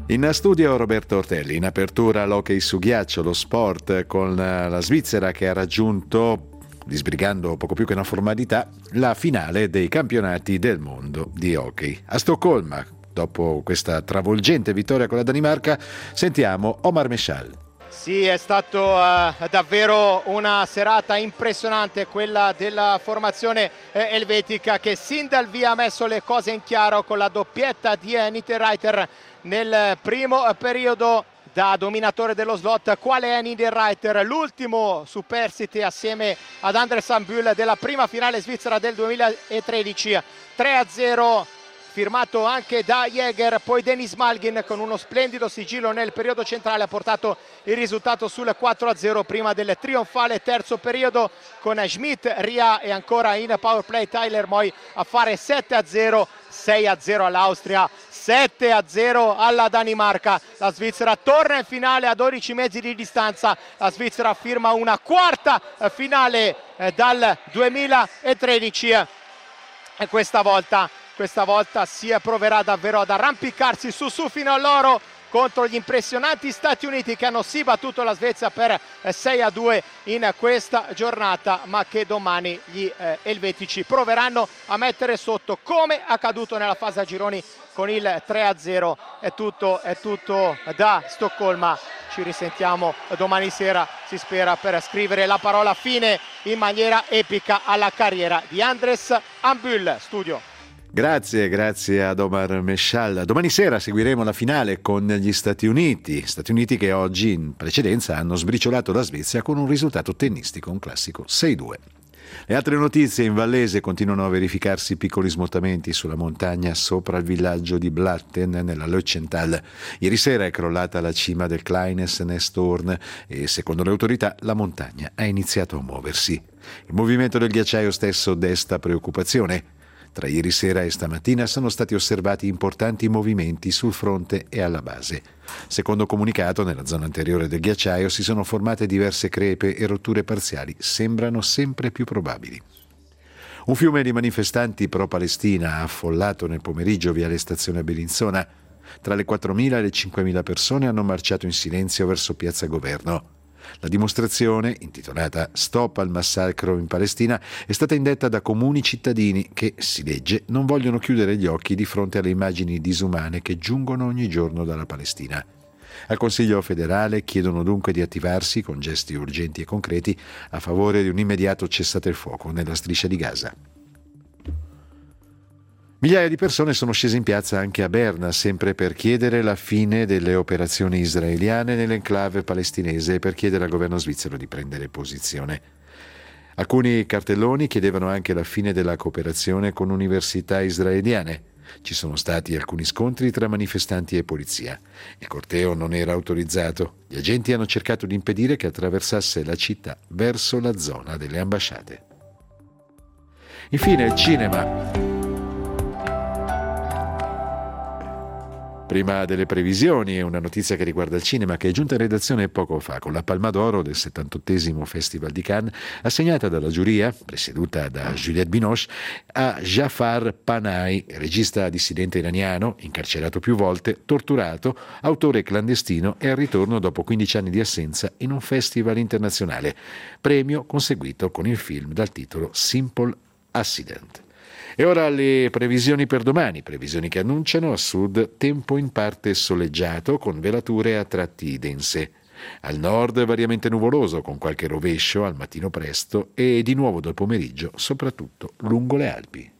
In studio Roberto Ortelli, in apertura l'hockey su ghiaccio, lo sport con la Svizzera che ha raggiunto, disbrigando poco più che una formalità, la finale dei campionati del mondo di hockey. A Stoccolma, dopo questa travolgente vittoria con la Danimarca, sentiamo Omar Meshal. Sì, è stato davvero una serata impressionante quella della formazione elvetica, che sin dal via ha messo le cose in chiaro con la doppietta di Niederreiter nel primo periodo. Da dominatore dello slot, quale è Niederreiter, l'ultimo superstite assieme ad Anders Ambühl della prima finale svizzera del 2013, 3-0, firmato anche da Jäger. Poi Dennis Malgin con uno splendido sigillo nel periodo centrale ha portato il risultato sul 4-0 prima del trionfale terzo periodo, con Schmidt, Ria e ancora in power play Tyler Moy a fare 7-0, 6-0 all'Austria, 7-0 alla Danimarca. La Svizzera torna in finale a 12 mezzi di distanza. La Svizzera firma una quarta finale dal 2013 e questa volta si proverà davvero ad arrampicarsi su fino all'oro contro gli impressionanti Stati Uniti, che hanno sì battuto la Svezia per 6-2 in questa giornata, ma che domani gli elvetici proveranno a mettere sotto, come accaduto nella fase a gironi con il 3-0. È tutto da Stoccolma. Ci risentiamo domani sera, si spera, per scrivere la parola fine in maniera epica alla carriera di Anders Ambühl. Studio. Grazie ad Omar Meshal. Domani sera seguiremo la finale con gli Stati Uniti che oggi in precedenza hanno sbriciolato la Svezia con un risultato tennistico, un classico 6-2. Le altre notizie: in Vallese continuano a verificarsi piccoli smottamenti sulla montagna sopra il villaggio di Blatten nella Lötschental. Ieri sera è crollata la cima del Kleines Nesthorn e secondo le autorità la montagna ha iniziato a muoversi. Il movimento del ghiacciaio stesso desta preoccupazione. Tra ieri sera e stamattina sono stati osservati importanti movimenti sul fronte e alla base. Secondo comunicato, nella zona anteriore del ghiacciaio si sono formate diverse crepe e rotture parziali sembrano sempre più probabili. Un fiume di manifestanti pro-Palestina ha affollato nel pomeriggio viale Stazione Bellinzona. Tra le 4.000 e le 5.000 persone hanno marciato in silenzio verso Piazza Governo. La dimostrazione, intitolata Stop al massacro in Palestina, è stata indetta da comuni cittadini che, si legge, non vogliono chiudere gli occhi di fronte alle immagini disumane che giungono ogni giorno dalla Palestina. Al Consiglio federale chiedono dunque di attivarsi con gesti urgenti e concreti a favore di un immediato cessate il fuoco nella striscia di Gaza. Migliaia di persone sono scese in piazza anche a Berna, sempre per chiedere la fine delle operazioni israeliane nell'enclave palestinese e per chiedere al governo svizzero di prendere posizione. Alcuni cartelloni chiedevano anche la fine della cooperazione con università israeliane. Ci sono stati alcuni scontri tra manifestanti e polizia. Il corteo non era autorizzato. Gli agenti hanno cercato di impedire che attraversasse la città verso la zona delle ambasciate. Infine il cinema. Prima delle previsioni è una notizia che riguarda il cinema, che è giunta in redazione poco fa con la Palma d'Oro del 78° Festival di Cannes, assegnata dalla giuria, presieduta da Juliette Binoche, a Jafar Panahi, regista dissidente iraniano, incarcerato più volte, torturato, autore clandestino e al ritorno dopo 15 anni di assenza in un festival internazionale. Premio conseguito con il film dal titolo Simple Accident. E ora le previsioni per domani, previsioni che annunciano a sud tempo in parte soleggiato con velature a tratti dense. Al nord variamente nuvoloso con qualche rovescio al mattino presto e di nuovo dal pomeriggio soprattutto lungo le Alpi.